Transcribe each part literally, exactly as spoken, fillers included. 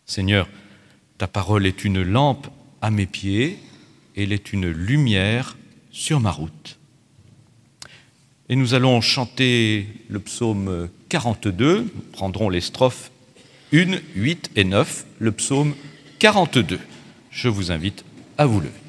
Seigneur, ta parole est une lampe à mes pieds, et elle est une lumière sur ma route. Et nous allons chanter le psaume quarante-deux, nous prendrons les strophes un, huit et neuf, le psaume quarante-deux. Je vous invite à vous lever.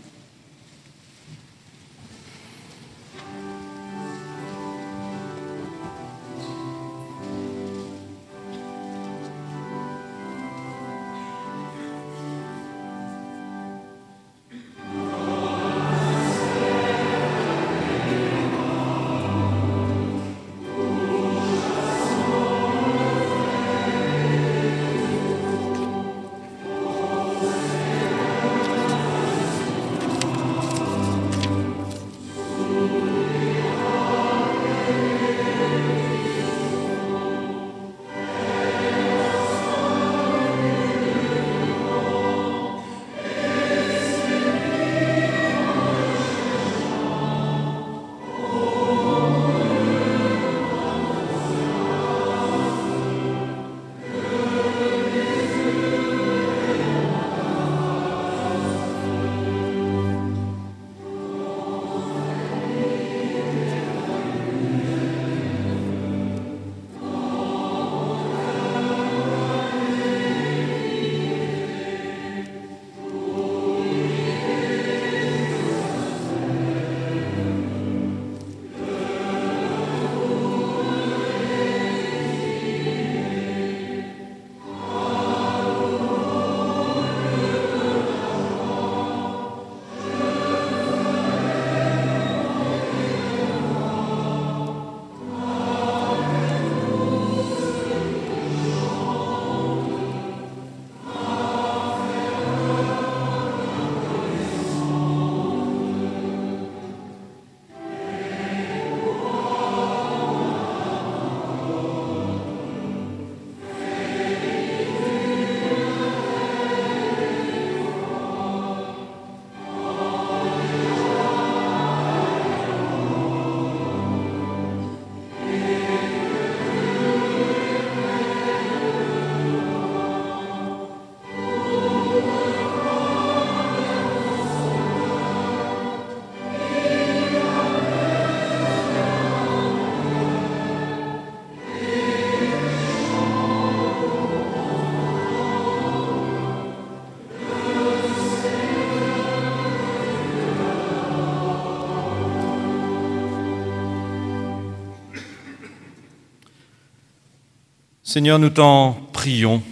Seigneur, nous t'en prions,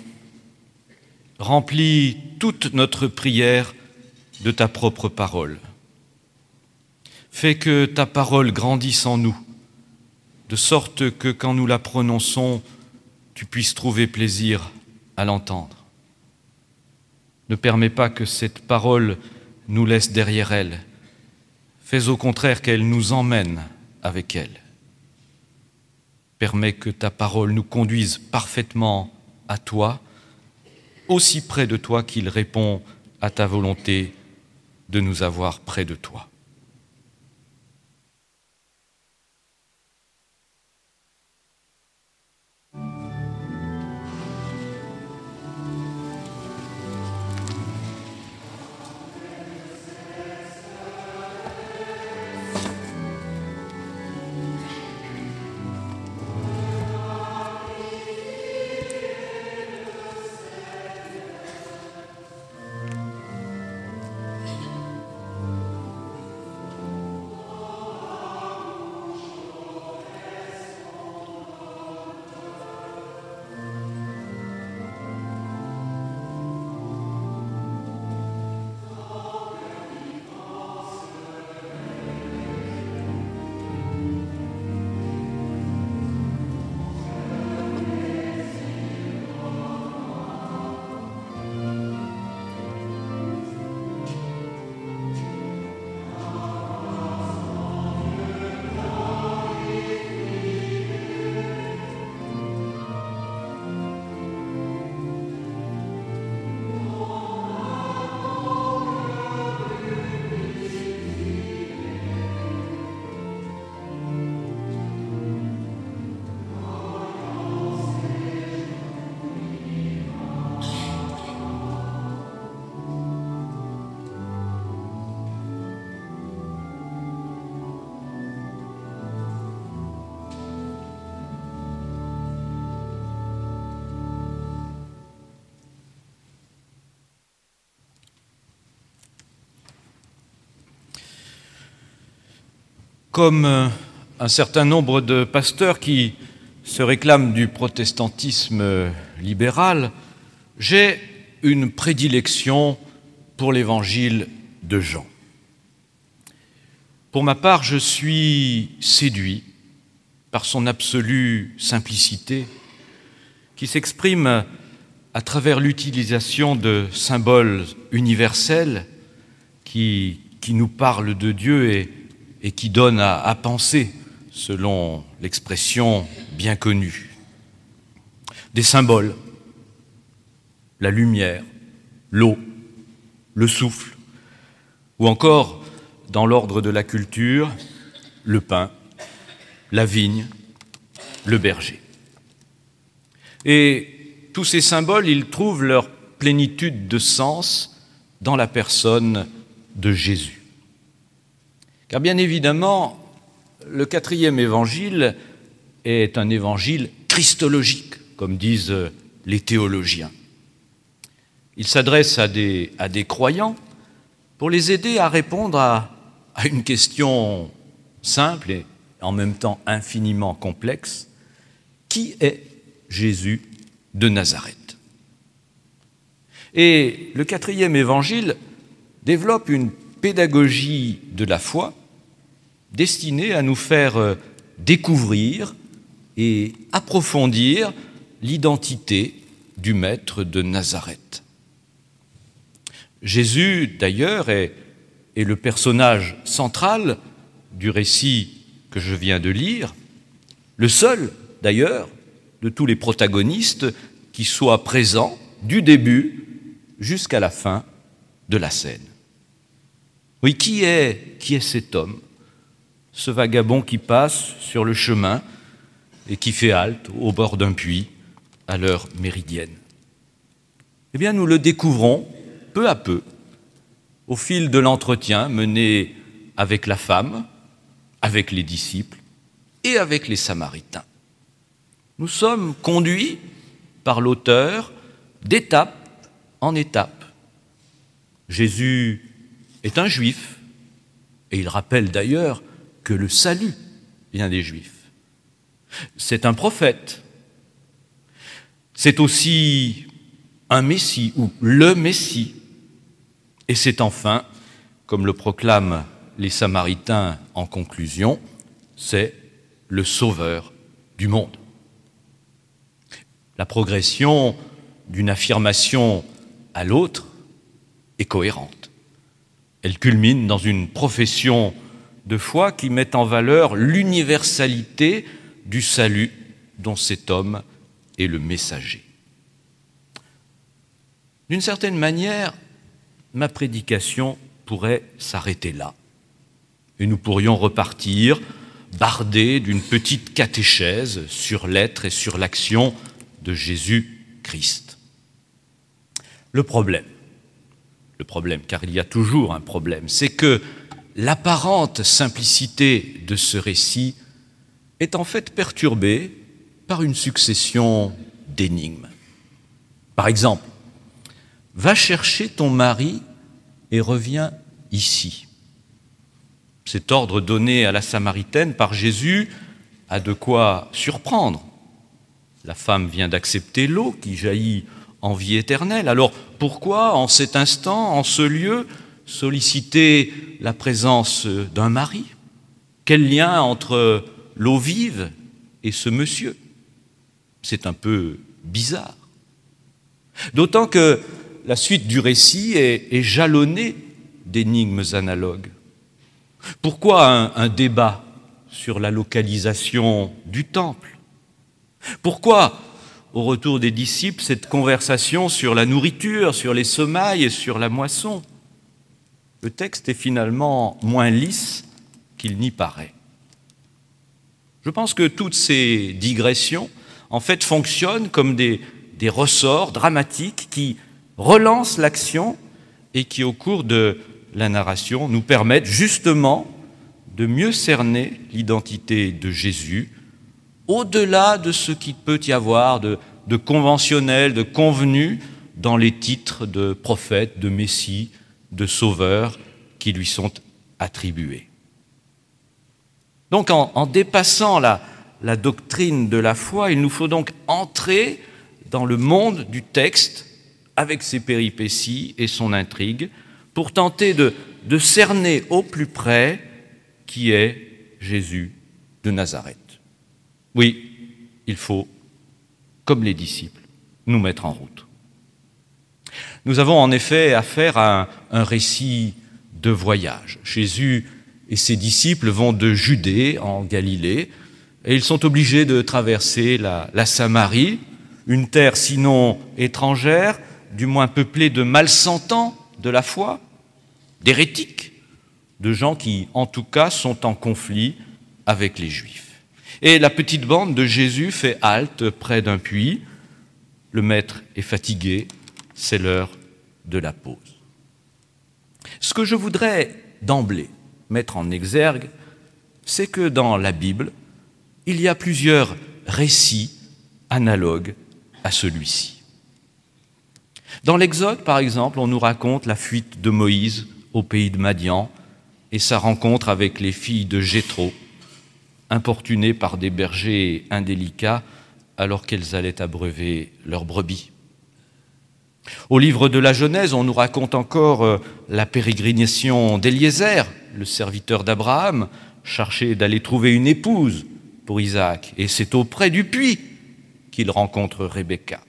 remplis toute notre prière de ta propre parole. Fais que ta parole grandisse en nous, de sorte que quand nous la prononçons, tu puisses trouver plaisir à l'entendre. Ne permets pas que cette parole nous laisse derrière elle. Fais au contraire qu'elle nous emmène avec elle. Permets que ta parole nous conduise parfaitement à toi, aussi près de toi qu'il répond à ta volonté de nous avoir près de toi. Comme un certain nombre de pasteurs qui se réclament du protestantisme libéral, j'ai une prédilection pour l'évangile de Jean. Pour ma part, je suis séduit par son absolue simplicité qui s'exprime à travers l'utilisation de symboles universels qui, qui nous parlent de Dieu et, et qui donnent à, à penser, selon l'expression bien connue. Des symboles, la lumière, l'eau, le souffle, ou encore, dans l'ordre de la culture, le pain, la vigne, le berger. Et tous ces symboles, ils trouvent leur plénitude de sens dans la personne de Jésus. Car bien évidemment, le quatrième évangile est un évangile christologique, comme disent les théologiens. Il s'adresse à des, à des croyants pour les aider à répondre à, à une question simple et en même temps infiniment complexe. Qui est Jésus de Nazareth? Et le quatrième évangile développe une pédagogie de la foi destinée à nous faire découvrir et approfondir l'identité du Maître de Nazareth. Jésus, d'ailleurs, est, est le personnage central du récit que je viens de lire, le seul, d'ailleurs, de tous les protagonistes qui soit présent du début jusqu'à la fin de la scène. Oui, qui est, qui est cet homme, ce vagabond qui passe sur le chemin et qui fait halte au bord d'un puits à l'heure méridienne? Eh bien, nous le découvrons peu à peu au fil de l'entretien mené avec la femme, avec les disciples et avec les Samaritains. Nous sommes conduits par l'auteur d'étape en étape. Jésus est un juif, et il rappelle d'ailleurs que le salut vient des Juifs. C'est un prophète. C'est aussi un Messie, ou le Messie. Et c'est enfin, comme le proclament les Samaritains en conclusion, c'est le Sauveur du monde. La progression d'une affirmation à l'autre est cohérente. Elle culmine dans une profession de foi qui met en valeur l'universalité du salut dont cet homme est le messager. D'une certaine manière, ma prédication pourrait s'arrêter là. Et nous pourrions repartir bardés d'une petite catéchèse sur l'être et sur l'action de Jésus-Christ. Le problème, le problème, car il y a toujours un problème, c'est que l'apparente simplicité de ce récit est en fait perturbée par une succession d'énigmes. Par exemple, va chercher ton mari et reviens ici. Cet ordre donné à la Samaritaine par Jésus a de quoi surprendre. La femme vient d'accepter l'eau qui jaillit en vie éternelle. Alors pourquoi, en cet instant, en ce lieu, solliciter la présence d'un mari? Quel lien entre l'eau vive et ce monsieur? C'est un peu bizarre. D'autant que la suite du récit est, est jalonnée d'énigmes analogues. Pourquoi un, un débat sur la localisation du temple? Pourquoi, au retour des disciples, cette conversation sur la nourriture, sur les semailles et sur la moisson? Le texte est finalement moins lisse qu'il n'y paraît. Je pense que toutes ces digressions, en fait, fonctionnent comme des, des ressorts dramatiques qui relancent l'action et qui, au cours de la narration, nous permettent justement de mieux cerner l'identité de Jésus au-delà de ce qu'il peut y avoir de, de conventionnel, de convenu dans les titres de prophète, de messie, de sauveur qui lui sont attribués. Donc en, en dépassant la, la doctrine de la foi, il nous faut donc entrer dans le monde du texte avec ses péripéties et son intrigue pour tenter de, de cerner au plus près qui est Jésus de Nazareth. Oui, il faut, comme les disciples, nous mettre en route. Nous avons en effet affaire à un, un récit de voyage. Jésus et ses disciples vont de Judée en Galilée et ils sont obligés de traverser la, la Samarie, une terre sinon étrangère, du moins peuplée de malsentants de la foi, d'hérétiques, de gens qui, en tout cas, sont en conflit avec les Juifs. Et la petite bande de Jésus fait halte près d'un puits. Le maître est fatigué, c'est l'heure de la pause. Ce que je voudrais d'emblée mettre en exergue, c'est que dans la Bible, il y a plusieurs récits analogues à celui-ci. Dans l'Exode, par exemple, on nous raconte la fuite de Moïse au pays de Madian et sa rencontre avec les filles de Jéthro, importunées par des bergers indélicats alors qu'elles allaient abreuver leurs brebis. Au livre de la Genèse, on nous raconte encore la pérégrination d'Éliézer, le serviteur d'Abraham, chargé d'aller trouver une épouse pour Isaac. Et c'est auprès du puits qu'il rencontre Rebecca.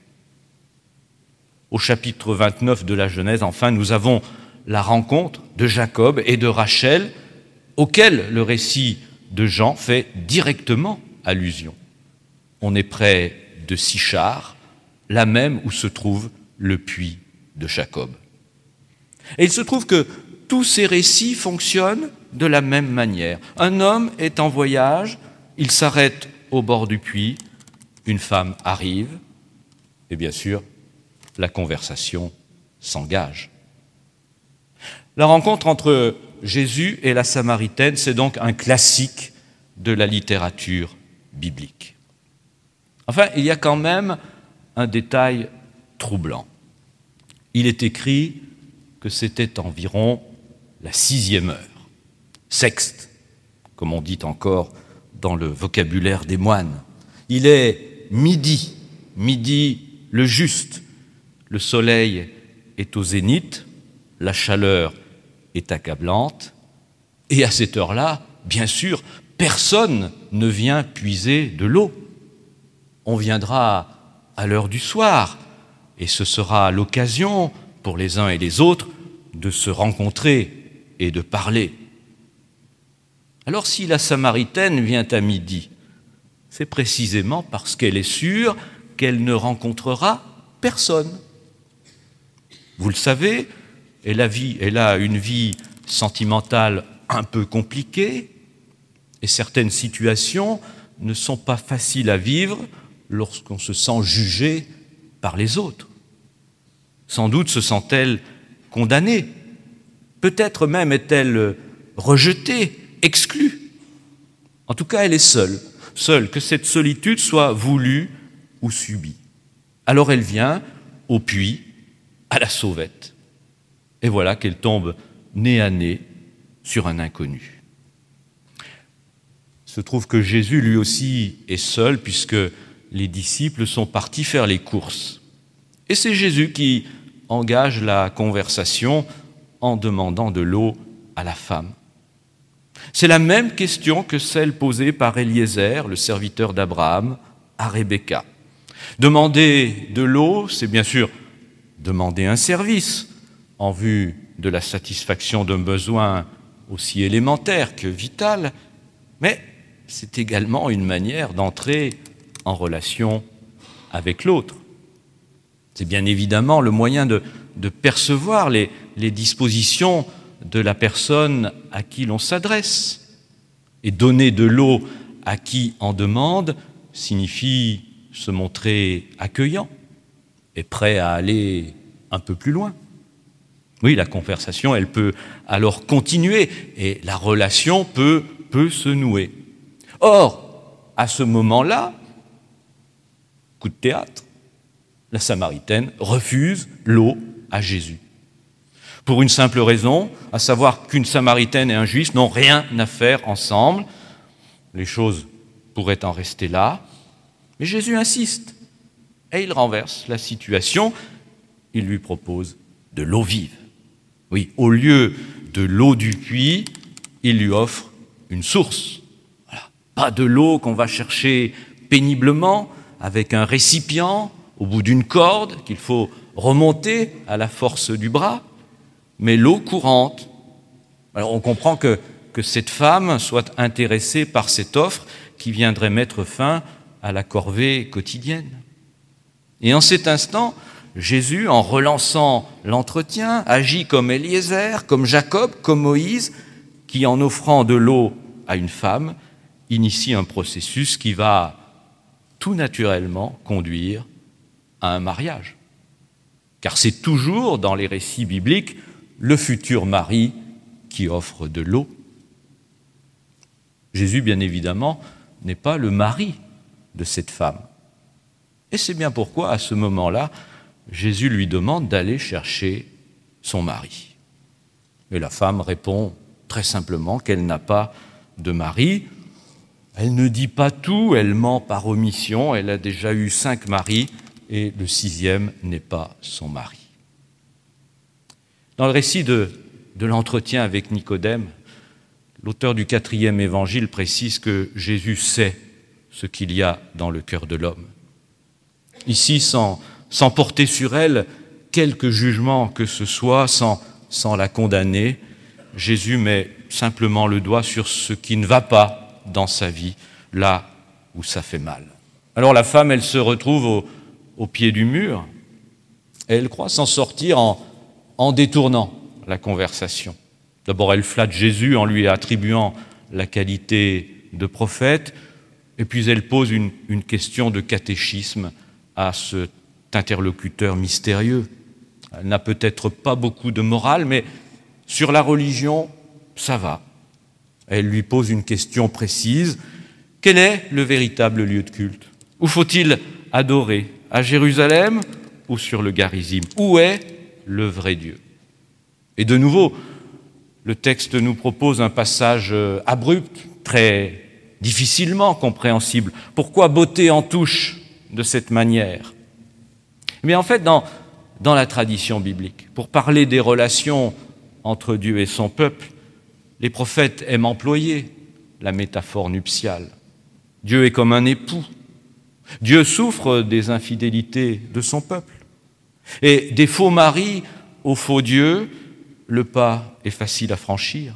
Au chapitre vingt-neuf de la Genèse, enfin, nous avons la rencontre de Jacob et de Rachel, auquel le récit de Jean fait directement allusion. On est près de Sichar, là même où se trouve le puits de Jacob. Et il se trouve que tous ces récits fonctionnent de la même manière. Un homme est en voyage, il s'arrête au bord du puits, une femme arrive, et bien sûr, la conversation s'engage. La rencontre entre Jésus et la Samaritaine, c'est donc un classique de la littérature biblique. Enfin, il y a quand même un détail troublant. Il est écrit que c'était environ la sixième heure, sexte, comme on dit encore dans le vocabulaire des moines. Il est midi, midi le juste. Le soleil est au zénith, la chaleur est accablante, et à cette heure-là, bien sûr, personne ne vient puiser de l'eau. On viendra à l'heure du soir, et ce sera l'occasion pour les uns et les autres de se rencontrer et de parler. Alors si la Samaritaine vient à midi, c'est précisément parce qu'elle est sûre qu'elle ne rencontrera personne. Vous le savez, elle a, vie, elle a une vie sentimentale un peu compliquée et certaines situations ne sont pas faciles à vivre lorsqu'on se sent jugé par les autres. Sans doute se sent-elle condamnée, peut-être même est-elle rejetée, exclue. En tout cas, elle est seule, seule, que cette solitude soit voulue ou subie. Alors elle vient au puits, à la sauvette, et voilà qu'elle tombe nez à nez sur un inconnu. Il se trouve que Jésus, lui aussi, est seul, puisque les disciples sont partis faire les courses. Et c'est Jésus qui engage la conversation en demandant de l'eau à la femme. C'est la même question que celle posée par Éliézer, le serviteur d'Abraham, à Rebecca. Demander de l'eau, c'est bien sûr demander un service en vue de la satisfaction d'un besoin aussi élémentaire que vital, mais c'est également une manière d'entrer en relation avec l'autre. C'est bien évidemment le moyen de, de percevoir les, les dispositions de la personne à qui l'on s'adresse. Et donner de l'eau à qui en demande signifie se montrer accueillant et prêt à aller un peu plus loin. Oui, la conversation, elle peut alors continuer et la relation peut, peut se nouer. Or, à ce moment-là, coup de théâtre, la Samaritaine refuse l'eau à Jésus. Pour une simple raison, à savoir qu'une Samaritaine et un Juif n'ont rien à faire ensemble. les choses pourraient en rester là, mais Jésus insiste et il renverse la situation. Il lui propose de l'eau vive. Oui, au lieu de l'eau du puits, il lui offre une source. Voilà. Pas de l'eau qu'on va chercher péniblement avec un récipient au bout d'une corde qu'il faut remonter à la force du bras, mais l'eau courante. Alors on comprend que, que cette femme soit intéressée par cette offre qui viendrait mettre fin à la corvée quotidienne. Et en cet instant, Jésus, en relançant l'entretien, agit comme Éliézer, comme Jacob, comme Moïse, qui, en offrant de l'eau à une femme, initie un processus qui va tout naturellement conduire à un mariage. Car c'est toujours, dans les récits bibliques, le futur mari qui offre de l'eau. Jésus, bien évidemment, n'est pas le mari de cette femme. Et c'est bien pourquoi, à ce moment-là, Jésus lui demande d'aller chercher son mari. Et la femme répond très simplement qu'elle n'a pas de mari. Elle ne dit pas tout, elle ment par omission, elle a déjà eu cinq maris et le sixième n'est pas son mari. Dans le récit de, de l'entretien avec Nicodème, l'auteur du quatrième évangile précise que Jésus sait ce qu'il y a dans le cœur de l'homme. Ici, sans, sans porter sur elle quelque jugement que ce soit, sans, sans la condamner, Jésus met simplement le doigt sur ce qui ne va pas dans sa vie, là où ça fait mal. Alors la femme, elle se retrouve au, au pied du mur et elle croit s'en sortir en, en détournant la conversation. D'abord, elle flatte Jésus en lui attribuant la qualité de prophète, et puis elle pose une, une question de catéchisme à cet interlocuteur mystérieux. Elle n'a peut-être pas beaucoup de morale, mais sur la religion, ça va. Elle lui pose une question précise. Quel est le véritable lieu de culte? Où faut-il adorer? À Jérusalem ou sur le Garizim? Où est le vrai Dieu? Et de nouveau, le texte nous propose un passage abrupt, très difficilement compréhensible. Pourquoi botter en touche de cette manière? Mais en fait, dans, dans la tradition biblique, pour parler des relations entre Dieu et son peuple, les prophètes aiment employer la métaphore nuptiale. Dieu est comme un époux. Dieu souffre des infidélités de son peuple. Et des faux maris aux faux dieux, le pas est facile à franchir.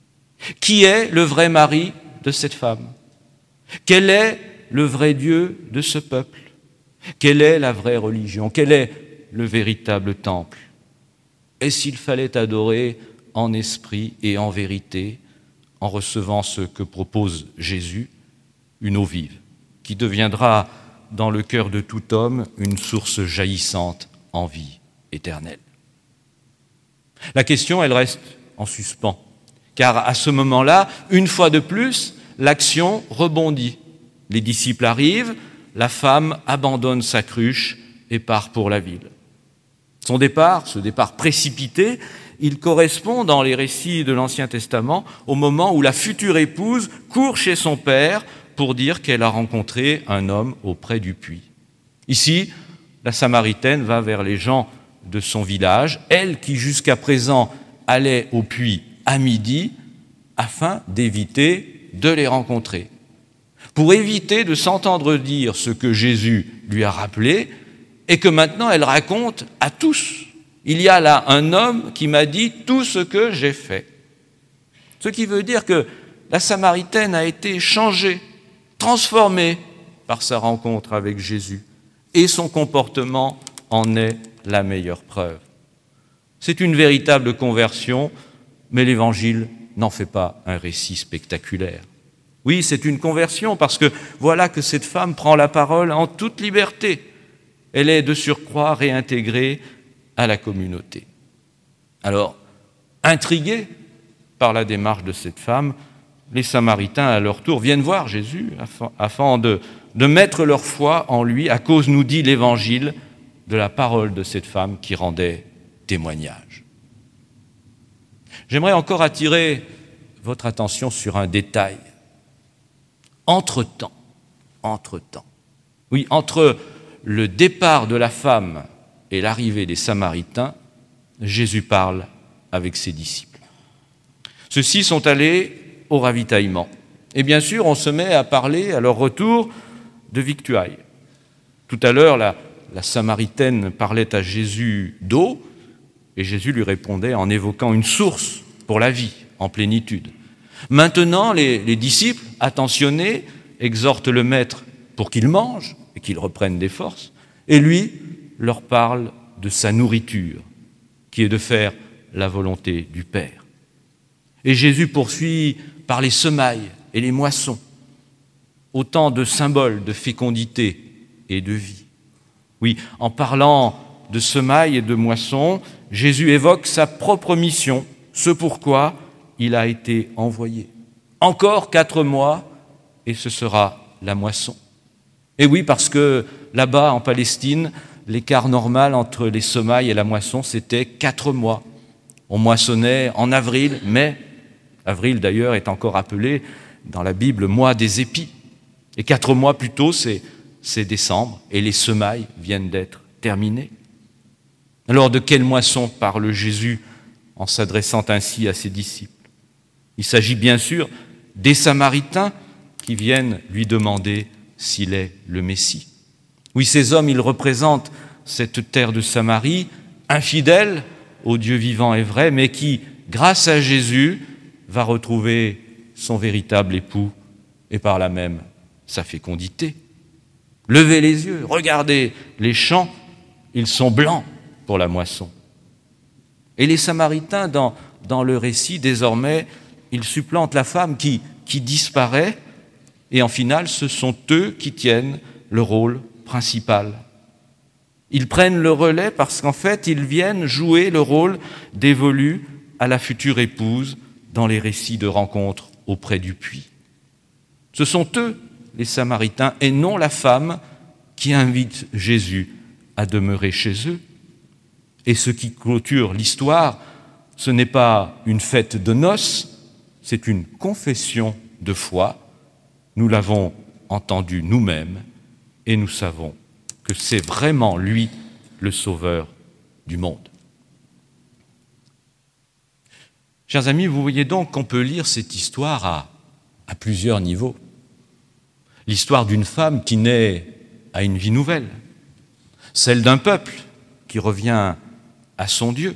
Qui est le vrai mari de cette femme? Quel est le vrai Dieu de ce peuple? Quelle est la vraie religion? Quel est le véritable temple? Et s'il fallait adorer en esprit et en vérité, en recevant ce que propose Jésus, une eau vive, qui deviendra dans le cœur de tout homme une source jaillissante en vie éternelle. La question, elle reste en suspens, car à ce moment-là, une fois de plus, l'action rebondit. Les disciples arrivent, la femme abandonne sa cruche et part pour la ville. Son départ, ce départ précipité, il correspond dans les récits de l'Ancien Testament au moment où la future épouse court chez son père pour dire qu'elle a rencontré un homme auprès du puits. Ici, la Samaritaine va vers les gens de son village, elle qui jusqu'à présent allait au puits à midi, afin d'éviter de les rencontrer. Pour éviter de s'entendre dire ce que Jésus lui a rappelé et que maintenant elle raconte à tous. Il y a là un homme qui m'a dit tout ce que j'ai fait. Ce qui veut dire que la Samaritaine a été changée, transformée par sa rencontre avec Jésus. Et son comportement en est la meilleure preuve. C'est une véritable conversion, mais l'Évangile n'en fait pas un récit spectaculaire. Oui, c'est une conversion parce que voilà que cette femme prend la parole en toute liberté. Elle est de surcroît réintégrée à la communauté. Alors, intrigués par la démarche de cette femme, les Samaritains, à leur tour, viennent voir Jésus afin, afin de, de mettre leur foi en lui, à cause, nous dit l'Évangile, de la parole de cette femme qui rendait témoignage. J'aimerais encore attirer votre attention sur un détail. Entre-temps, entre-temps. Oui, entre le départ de la femme et l'arrivée des Samaritains, Jésus parle avec ses disciples. Ceux-ci sont allés au ravitaillement. Et bien sûr, on se met à parler à leur retour de victuailles. Tout à l'heure, la, la Samaritaine parlait à Jésus d'eau, et Jésus lui répondait en évoquant une source pour la vie en plénitude. Maintenant, les, les disciples, attentionnés, exhortent le maître pour qu'il mange et qu'il reprenne des forces, et lui leur parle de sa nourriture, qui est de faire la volonté du Père. Et Jésus poursuit par les semailles et les moissons, autant de symboles de fécondité et de vie. Oui, en parlant de semailles et de moissons, Jésus évoque sa propre mission, ce pourquoi il a été envoyé. Encore quatre mois et ce sera la moisson. Et oui, parce que là-bas, en Palestine, l'écart normal entre les semailles et la moisson, c'était quatre mois. On moissonnait en avril, mai. Avril, d'ailleurs, est encore appelé dans la Bible mois des épis. Et quatre mois plus tôt, c'est, c'est décembre, et les semailles viennent d'être terminées. Alors, de quelle moisson parle Jésus en s'adressant ainsi à ses disciples? Il s'agit bien sûr des Samaritains qui viennent lui demander s'il est le Messie. Oui, ces hommes, ils représentent cette terre de Samarie, infidèle au Dieu vivant et vrai, mais qui, grâce à Jésus, va retrouver son véritable époux et par là même sa fécondité. Levez les yeux, regardez les champs, ils sont blancs pour la moisson. Et les Samaritains, dans, dans le récit, désormais, ils supplantent la femme qui, qui disparaît, et en finale, ce sont eux qui tiennent le rôle principal. Ils prennent le relais parce qu'en fait, ils viennent jouer le rôle dévolu à la future épouse dans les récits de rencontres auprès du puits. Ce sont eux, les Samaritains, et non la femme qui invite Jésus à demeurer chez eux. Et ce qui clôture l'histoire, ce n'est pas une fête de noces, c'est une confession de foi. Nous l'avons entendu nous-mêmes et nous savons que c'est vraiment lui le sauveur du monde. Chers amis, vous voyez donc qu'on peut lire cette histoire à, à plusieurs niveaux. L'histoire d'une femme qui naît à une vie nouvelle, celle d'un peuple qui revient à son Dieu,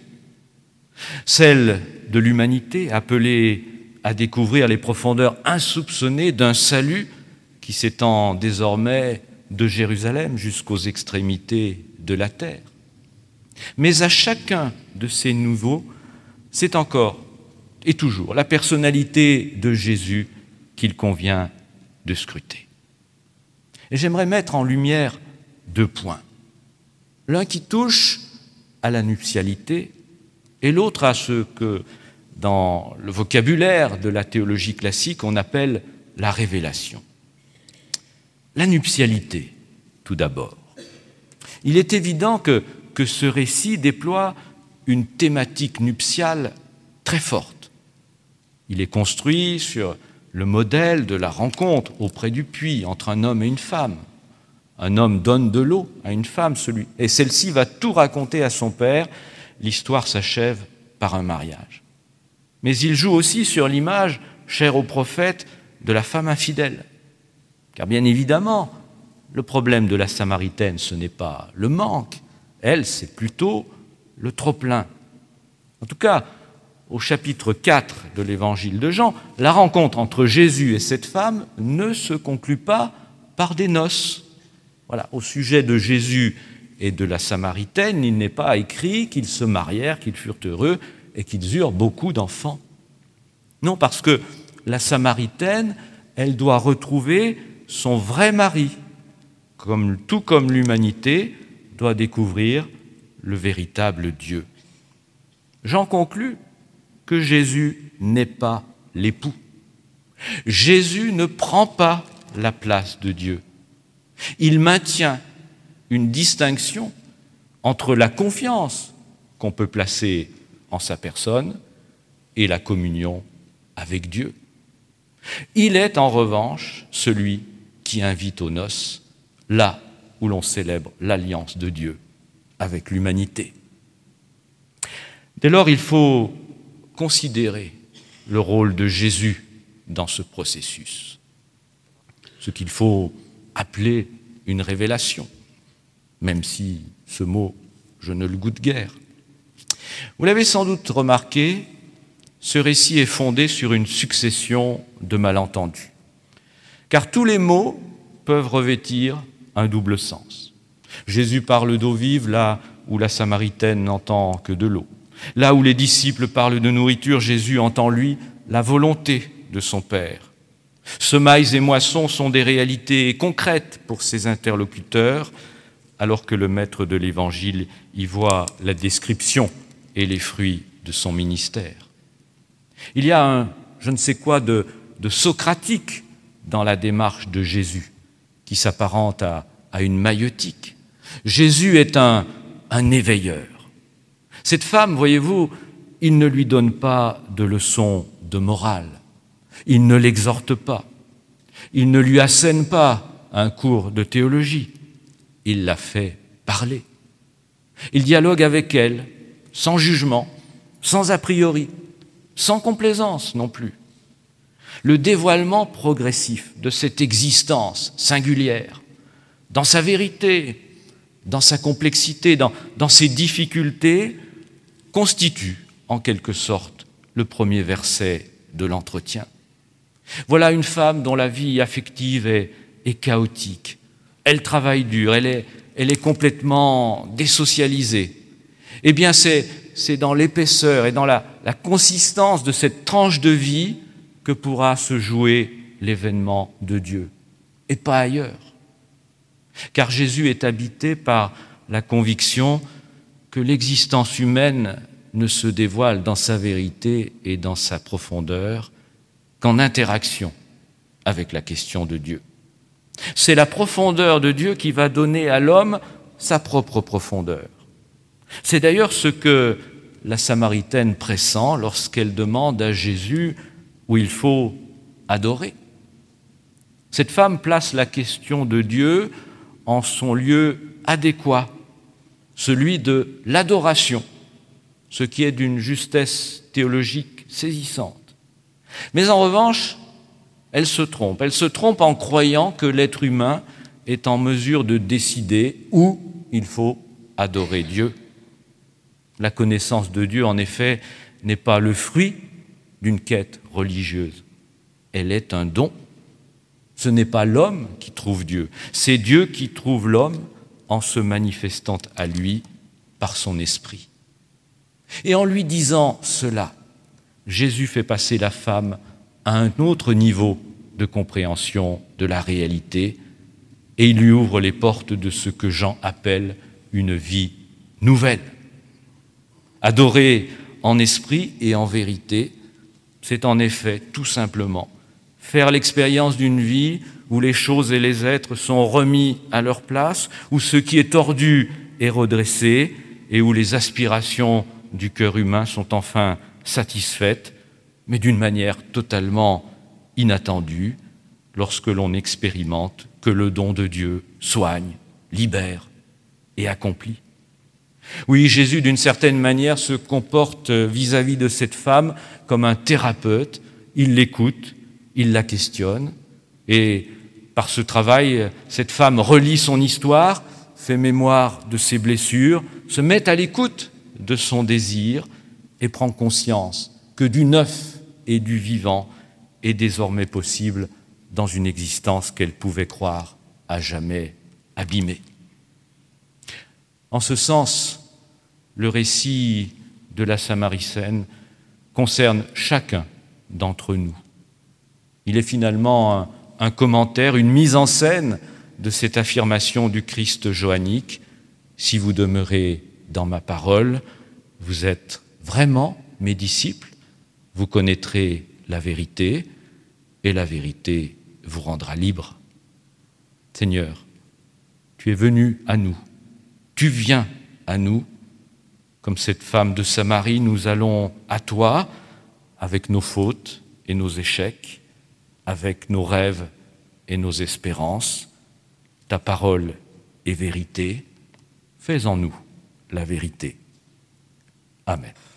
celle de l'humanité appelée à découvrir les profondeurs insoupçonnées d'un salut qui s'étend désormais de Jérusalem jusqu'aux extrémités de la terre. Mais à chacun de ces nouveaux, c'est encore et toujours la personnalité de Jésus qu'il convient de scruter. Et j'aimerais mettre en lumière deux points. L'un qui touche à la nuptialité et l'autre à ce que, dans le vocabulaire de la théologie classique, on appelle la révélation. La nuptialité, tout d'abord. Il est évident que, que ce récit déploie une thématique nuptiale très forte. Il est construit sur le modèle de la rencontre auprès du puits entre un homme et une femme. Un homme donne de l'eau à une femme, celui, et celle-ci va tout raconter à son père. L'histoire s'achève par un mariage. Mais il joue aussi sur l'image, chère au prophète, de la femme infidèle. Car bien évidemment, le problème de la Samaritaine, ce n'est pas le manque. Elle, c'est plutôt le trop-plein. En tout cas, au chapitre quatre de l'évangile de Jean, la rencontre entre Jésus et cette femme ne se conclut pas par des noces. Voilà, au sujet de Jésus et de la Samaritaine, il n'est pas écrit qu'ils se marièrent, qu'ils furent heureux et qu'ils eurent beaucoup d'enfants. Non, parce que la Samaritaine, elle doit retrouver son vrai mari, comme, tout comme l'humanité doit découvrir le véritable Dieu. J'en conclus que Jésus n'est pas l'époux. Jésus ne prend pas la place de Dieu. Il maintient une distinction entre la confiance qu'on peut placer en sa personne et la communion avec Dieu. Il est en revanche celui qui invite aux noces, là où l'on célèbre l'alliance de Dieu avec l'humanité. Dès lors, il faut considérer le rôle de Jésus dans ce processus, ce qu'il faut appeler une révélation, même si ce mot, je ne le goûte guère. Vous l'avez sans doute remarqué, ce récit est fondé sur une succession de malentendus, car tous les mots peuvent revêtir un double sens. Jésus parle d'eau vive là où la Samaritaine n'entend que de l'eau. Là où les disciples parlent de nourriture, Jésus entend, lui, la volonté de son Père. Semailles et moissons sont des réalités concrètes pour ses interlocuteurs, alors que le maître de l'Évangile y voit la description et les fruits de son ministère. Il y a un je ne sais quoi de, de socratique dans la démarche de Jésus, qui s'apparente à, à une maïeutique. Jésus est un, un éveilleur. Cette femme, voyez-vous, il ne lui donne pas de leçons de morale. Il ne l'exhorte pas. Il ne lui assène pas un cours de théologie. Il la fait parler. Il dialogue avec elle, sans jugement, sans a priori, sans complaisance non plus. Le dévoilement progressif de cette existence singulière, dans sa vérité, dans sa complexité, dans, dans ses difficultés, constitue en quelque sorte le premier verset de l'entretien. Voilà une femme dont la vie affective est, est chaotique. Elle travaille dur, elle est, elle est complètement désocialisée. Eh bien, c'est, c'est dans l'épaisseur et dans la, la consistance de cette tranche de vie que pourra se jouer l'événement de Dieu, et pas ailleurs. Car Jésus est habité par la conviction que l'existence humaine ne se dévoile dans sa vérité et dans sa profondeur qu'en interaction avec la question de Dieu. C'est la profondeur de Dieu qui va donner à l'homme sa propre profondeur. C'est d'ailleurs ce que la Samaritaine pressent lorsqu'elle demande à Jésus où il faut adorer. Cette femme place la question de Dieu en son lieu adéquat, celui de l'adoration, ce qui est d'une justesse théologique saisissante. Mais en revanche, elle se trompe. Elle se trompe en croyant que l'être humain est en mesure de décider où il faut adorer Dieu. La connaissance de Dieu, en effet, n'est pas le fruit d'une quête religieuse. Elle est un don. Ce n'est pas l'homme qui trouve Dieu, c'est Dieu qui trouve l'homme en se manifestant à lui par son esprit. Et en lui disant cela, Jésus fait passer la femme à un autre niveau de compréhension de la réalité et il lui ouvre les portes de ce que Jean appelle une vie nouvelle. Adorer en esprit et en vérité, c'est en effet tout simplement faire l'expérience d'une vie où les choses et les êtres sont remis à leur place, où ce qui est tordu est redressé et où les aspirations du cœur humain sont enfin satisfaites, mais d'une manière totalement inattendue, lorsque l'on expérimente que le don de Dieu soigne, libère et accomplit. Oui, Jésus, d'une certaine manière, se comporte vis-à-vis de cette femme comme un thérapeute. Il l'écoute, il la questionne, et par ce travail, cette femme relit son histoire, fait mémoire de ses blessures, se met à l'écoute de son désir et prend conscience que du neuf et du vivant est désormais possible dans une existence qu'elle pouvait croire à jamais abîmée. En ce sens, le récit de la Samaritaine concerne chacun d'entre nous. Il est finalement un, un commentaire, une mise en scène de cette affirmation du Christ johannique. Si vous demeurez dans ma parole, vous êtes vraiment mes disciples, vous connaîtrez la vérité et la vérité vous rendra libre. Seigneur, tu es venu à nous, tu viens à nous. Comme cette femme de Samarie, nous allons à toi avec nos fautes et nos échecs. avec nos rêves et nos espérances. Ta parole est vérité, fais en nous la vérité. Amen.